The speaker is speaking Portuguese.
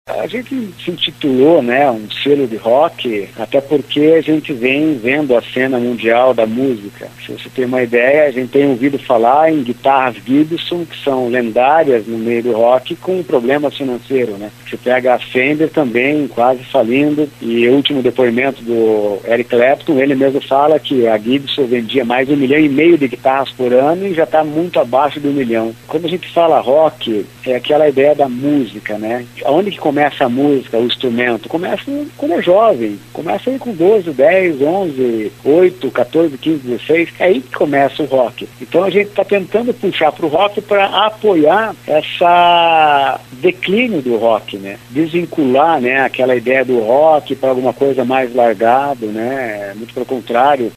A gente se intitulou, né, um selo de rock, até porque a gente vem vendo a cena mundial da música. Se você tem uma ideia, a gente tem ouvido falar em guitarras Gibson, que são lendárias no meio do rock, com problemas financeiros, né? Você pega a Fender também, quase falindo, e o último depoimento do Eric Clapton, ele mesmo fala que a Gibson vendia mais de 1,5 milhão de guitarras por ano e já está muito abaixo de 1 milhão. Quando a gente fala rock, é aquela ideia da música, né? Onde que começa a música, o instrumento? Começa quando é jovem, começa aí com 12, 10, 11, 8, 14, 15, 16, é aí que começa o rock. Então a gente está tentando puxar para o rock para apoiar essa declínio do rock, né? Desvincular, né, aquela ideia do rock para alguma coisa mais largado, né? Muito pelo contrário,